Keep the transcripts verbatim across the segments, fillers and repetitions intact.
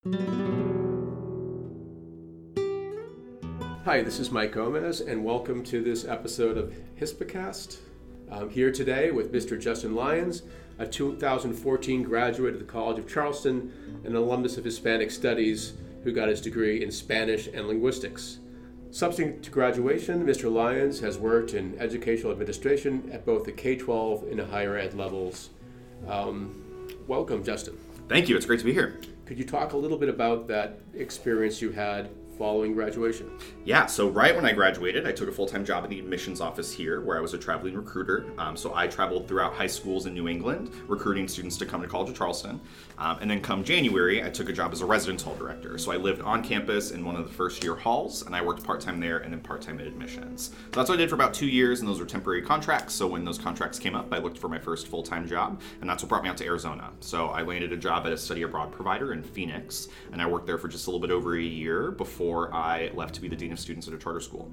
Hi, this is Mike Gomez, and welcome to this episode of Hispacast. I'm here today with Mister Justin Lyons, a two thousand fourteen graduate of the College of Charleston, an alumnus of Hispanic Studies, who got his degree in Spanish and linguistics. Subsequent to graduation, Mister Lyons has worked in educational administration at both the K twelve and higher ed levels. Um, welcome, Justin. Thank you. It's great to be here. Could you talk a little bit about that experience you had following graduation? Yeah, so right when I graduated, I took a full-time job in the admissions office here, where I was a traveling recruiter. Um, so I traveled throughout high schools in New England, recruiting students to come to College of Charleston. Um, and then come January, I took a job as a residence hall director. So I lived on campus in one of the first-year halls, and I worked part-time there and then part-time in admissions. So that's what I did for about two years, and those were temporary contracts. So when those contracts came up, I looked for my first full-time job, and that's what brought me out to Arizona. So I landed a job at a study abroad provider in Phoenix, and I worked there for just a little bit over a year before I left to be the dean of students at a charter school.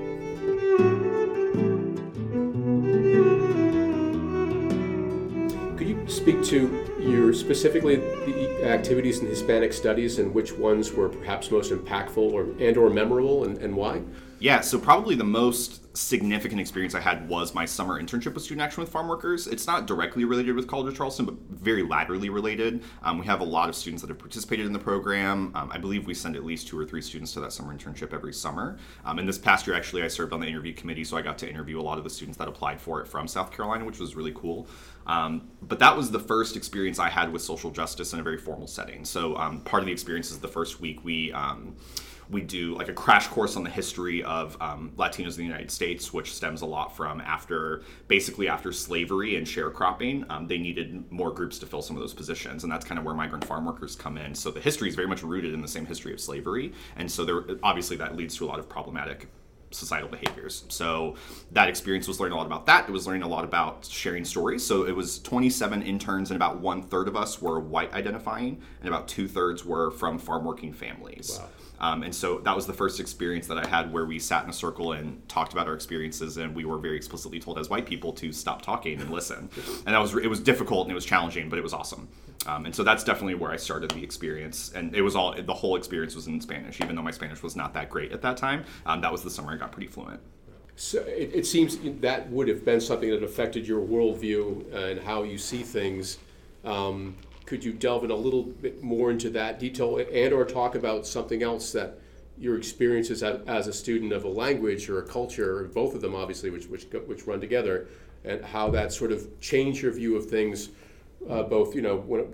Could you speak to your specifically the activities in Hispanic studies and which ones were perhaps most impactful or and or memorable, and, and why? Yeah, so probably the most significant experience I had was my summer internship with Student Action with Farm Workers. It's not directly related with College of Charleston, but very laterally related. Um, we have a lot of students that have participated in the program. Um, I believe we send at least two or three students to that summer internship every summer. Um, and this past year, actually, I served on the interview committee, so I got to interview a lot of the students that applied for it from South Carolina, which was really cool. Um, but that was the first experience I had with social justice in a very formal setting. So um, part of the experience is the first week we... Um, We do like a crash course on the history of um, Latinos in the United States, which stems a lot from after, basically after slavery and sharecropping, um, they needed more groups to fill some of those positions, and that's kind of where migrant farm workers come in. So the history is very much rooted in the same history of slavery, and so there, obviously that leads to a lot of problematic societal behaviors. So that experience was learning a lot about that. It was learning a lot about sharing stories. So it was twenty-seven interns, and about one third of us were white identifying, and about two thirds were from farm working families. Wow. Um, and so that was the first experience that I had where we sat in a circle and talked about our experiences, and we were very explicitly told as white people to stop talking and listen. And that was it was difficult and it was challenging, but it was awesome. Um, and so that's definitely where I started the experience. And it was all the whole experience was in Spanish, even though my Spanish was not that great at that time. Um, that was the summer I got pretty fluent. So it, it seems that would have been something that affected your worldview and how you see things. Um, Could you delve in a little bit more into that detail and or talk about something else that your experiences as, as a student of a language or a culture, both of them obviously, which which which run together, and how that sort of changed your view of things, uh, both you know when,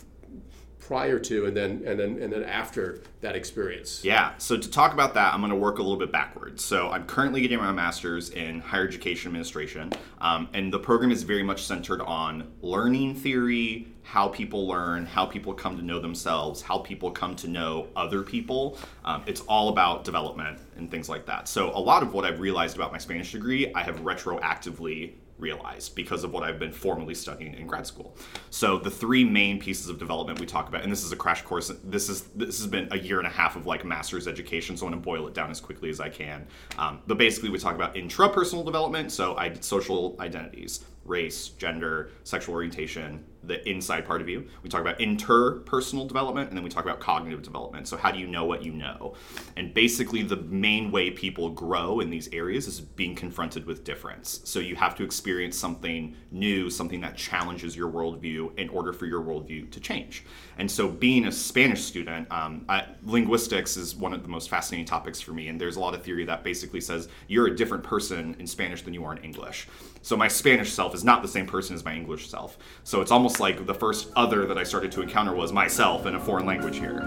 prior to and then and then and then after that experience? Yeah, so to talk about that, I'm going to work a little bit backwards. So I'm currently getting my master's in higher education administration, um, and the program is very much centered on learning theory, how people learn, how people come to know themselves, how people come to know other people. Um, it's all about development and things like that. So a lot of what I've realized about my Spanish degree, I have retroactively realized because of what I've been formally studying in grad school. So the three main pieces of development we talk about, and this is a crash course, this is this has been a year and a half of like master's education, so I'm going to boil it down as quickly as I can. Um, but basically we talk about intrapersonal development, so I, social identities, race, gender, sexual orientation, the inside part of you. We talk about interpersonal development, and then we talk about cognitive development. So how do you know what you know? And basically the main way people grow in these areas is being confronted with difference. So you have to experience something new, something that challenges your worldview in order for your worldview to change. And so being a Spanish student, um, I, linguistics is one of the most fascinating topics for me, and there's a lot of theory that basically says you're a different person in Spanish than you are in English. So my Spanish self is not the same person as my English self. So it's almost like the first other that I started to encounter was myself in a foreign language here.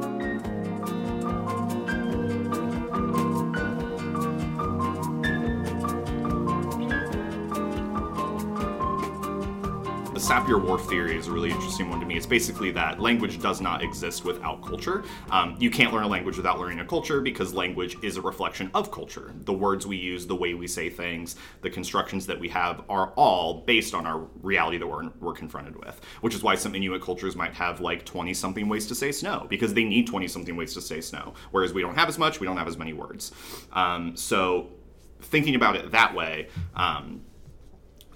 Sapir-Whorf theory is a really interesting one to me. It's basically that language does not exist without culture. Um, you can't learn a language without learning a culture because language is a reflection of culture. The words we use, the way we say things, the constructions that we have are all based on our reality that we're, we're confronted with, which is why some Inuit cultures might have like twenty-something ways to say snow because they need twenty-something ways to say snow, whereas we don't have as much, we don't have as many words. Um, so thinking about it that way, um,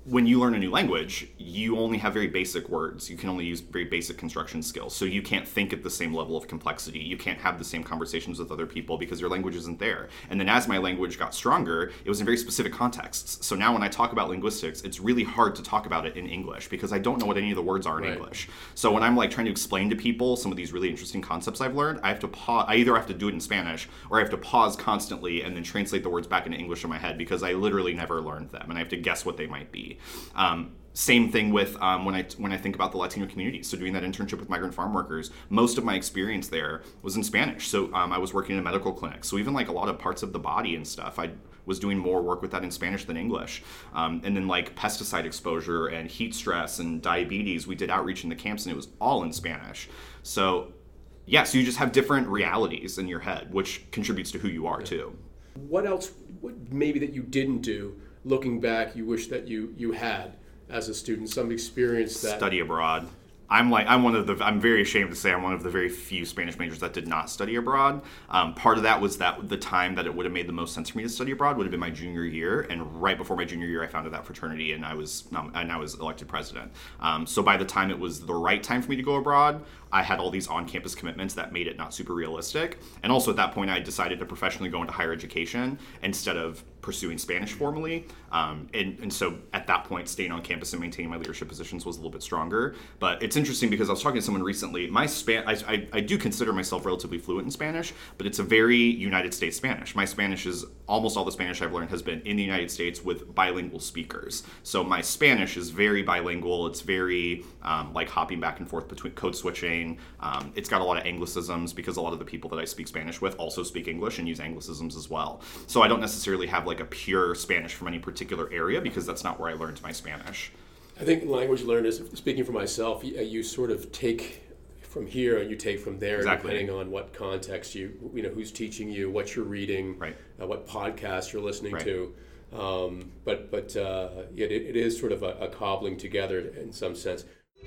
when you learn a new language, you only have very basic words. You can only use very basic construction skills. So you can't think at the same level of complexity. You can't have the same conversations with other people because your language isn't there. And then as my language got stronger, it was in very specific contexts. So now when I talk about linguistics, it's really hard to talk about it in English because I don't know what any of the words are in right. English. So when I'm like trying to explain to people some of these really interesting concepts I've learned, I have to pause. I either have to do it in Spanish or I have to pause constantly and then translate the words back into English in my head because I literally never learned them and I have to guess what they might be. Um, same thing with um, when I when I think about the Latino community. So doing that internship with migrant farm workers, most of my experience there was in Spanish. So um, I was working in a medical clinic. So even like a lot of parts of the body and stuff, I was doing more work with that in Spanish than English. Um, and then like pesticide exposure and heat stress and diabetes, we did outreach in the camps and it was all in Spanish. So yeah, so you just have different realities in your head, which contributes to who you are too. What else what maybe that you didn't do, looking back, you wish that you, you had as a student, some experience that... Study abroad. I'm like, I'm one of the, I'm very ashamed to say I'm one of the very few Spanish majors that did not study abroad. Um, part of that was that the time that it would have made the most sense for me to study abroad would have been my junior year. And right before my junior year, I founded that fraternity and I was, um, and I was elected president. Um, so by the time it was the right time for me to go abroad, I had all these on-campus commitments that made it not super realistic. And also at that point, I decided to professionally go into higher education instead of pursuing Spanish formally. Um, and, and so at that point, staying on campus and maintaining my leadership positions was a little bit stronger. But it's interesting because I was talking to someone recently. My Span- I, I, I do consider myself relatively fluent in Spanish, but it's a very United States Spanish. My Spanish is, almost all the Spanish I've learned has been in the United States with bilingual speakers. So my Spanish is very bilingual. It's very um, like hopping back and forth between code switching. Um, it's got a lot of anglicisms because a lot of the people that I speak Spanish with also speak English and use anglicisms as well. So I don't necessarily have like a pure Spanish from any particular area because that's not where I learned my Spanish. I think language learners, speaking for myself, you, you sort of take from here and you take from there, exactly. depending on what context you, you know, who's teaching you, what you're reading, right. uh, what podcast you're listening right. to. Um, but but uh, it, it is sort of a, a cobbling together in some sense.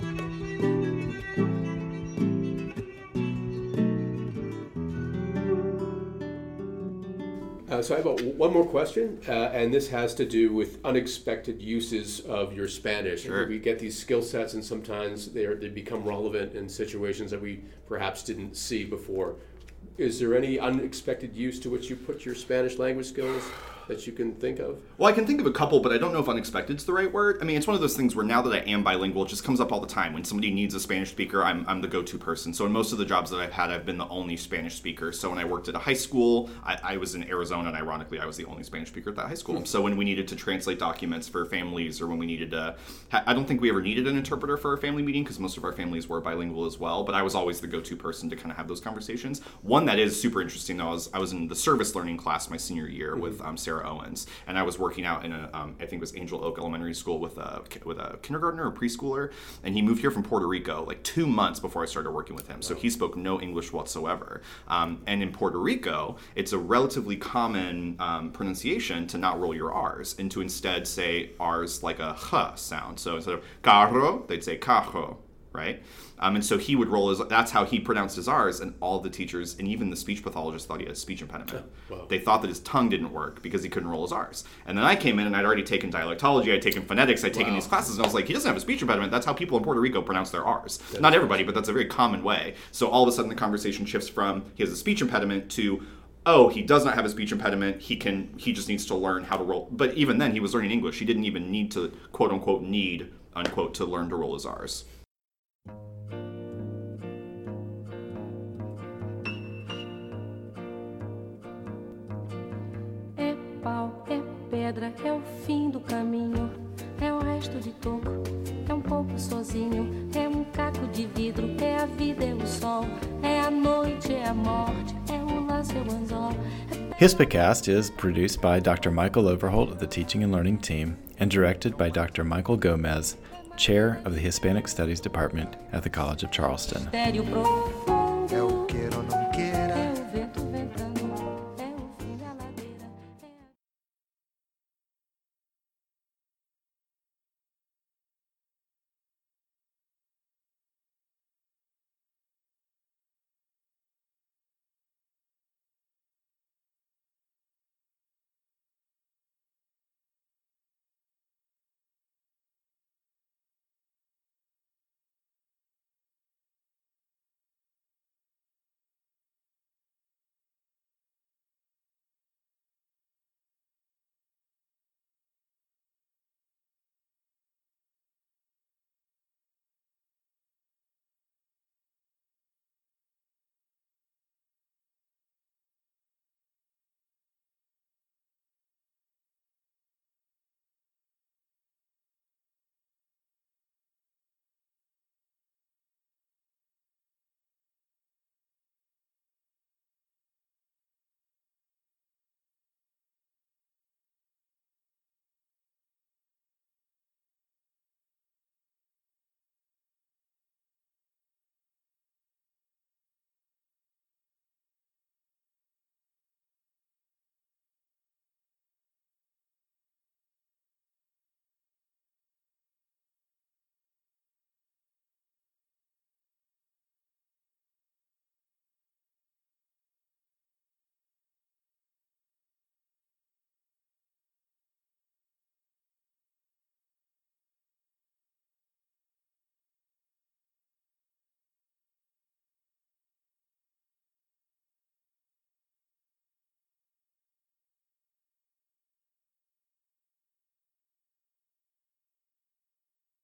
Uh, so I have a, one more question, uh, and this has to do with unexpected uses of your Spanish. Sure. We get these skill sets, and sometimes they they become relevant in situations that we perhaps didn't see before. Is there any unexpected use to which you put your Spanish language skills that you can think of? Well, I can think of a couple, but I don't know if unexpected is the right word. I mean, it's one of those things where now that I am bilingual, it just comes up all the time. When somebody needs a Spanish speaker, I'm I'm the go-to person. So in most of the jobs that I've had, I've been the only Spanish speaker. So when I worked at a high school, I, I was in Arizona, and ironically, I was the only Spanish speaker at that high school. Hmm. So when we needed to translate documents for families, or when we needed to, I don't think we ever needed an interpreter for a family meeting because most of our families were bilingual as well. But I was always the go-to person to kind of have those conversations. One that is super interesting, though, is I was in the service learning class my senior year mm-hmm. with um, Sarah Owens. And I was working out in a, um, I think it was Angel Oak Elementary School with a with a kindergartner or preschooler, and he moved here from Puerto Rico like two months before I started working with him. So he spoke no English whatsoever. Um, and in Puerto Rico, it's a relatively common um, pronunciation to not roll your R's and to instead say R's like a H sound. So instead of carro, they'd say cajo, right? Um, and so he would roll his, that's how he pronounced his R's, and all the teachers and even the speech pathologists thought he had a speech impediment. Oh, wow. They thought that his tongue didn't work because he couldn't roll his R's. And then I came in and I'd already taken dialectology, I'd taken phonetics, I'd taken wow. these classes, and I was like, he doesn't have a speech impediment. That's how people in Puerto Rico pronounce their R's. That's Not everybody, but that's a very common way. So all of a sudden the conversation shifts from he has a speech impediment to, oh, he does not have a speech impediment. He can. He just needs to learn how to roll. But even then, he was learning English. He didn't even need to, quote unquote, need, unquote, to learn to roll his R's. É pau, é pedra, é o fim do caminho. É o resto de toco, é um pouco sozinho. É um caco de vidro, é a vida, é o sol. É a noite, é a morte, é o laço, é o anzol. Hispacast is produced by Doctor Michael Overholt of the Teaching and Learning Team and directed by Doctor Michael Gomez, Chair of the Hispanic Studies Department at the College of Charleston.